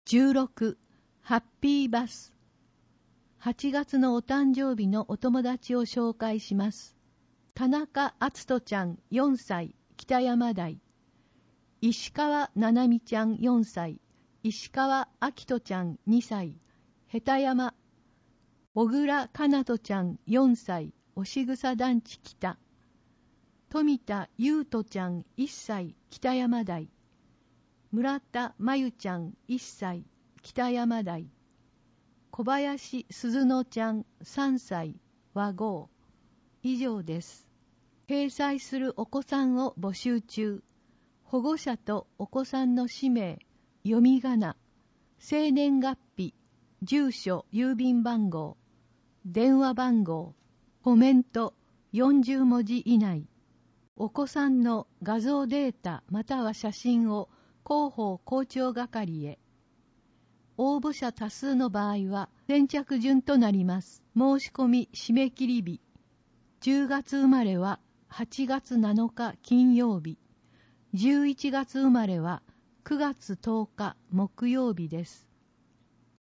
16. ハッピーバス。8月のお誕生日のお友達を紹介します。田中篤人ちゃん4歳、北山台。石川七海ちゃん4歳、石川明人ちゃん2歳、下田山。小倉かなとちゃん4歳、押草団地北。富田優斗ちゃん1歳、北山台。村田真由ちゃん1歳、北山台。小林鈴乃ちゃん3歳、和合。以上です。掲載するお子さんを募集中。保護者とお子さんの氏名、読み仮名、生年月日、住所、郵便番号、電話番号、コメント40文字以内。お子さんの画像データまたは写真を広報校長係へ。応募者多数の場合は先着順となります。申し込み締め切り日。10月生まれは8月7日金曜日。11月生まれは9月10日木曜日です。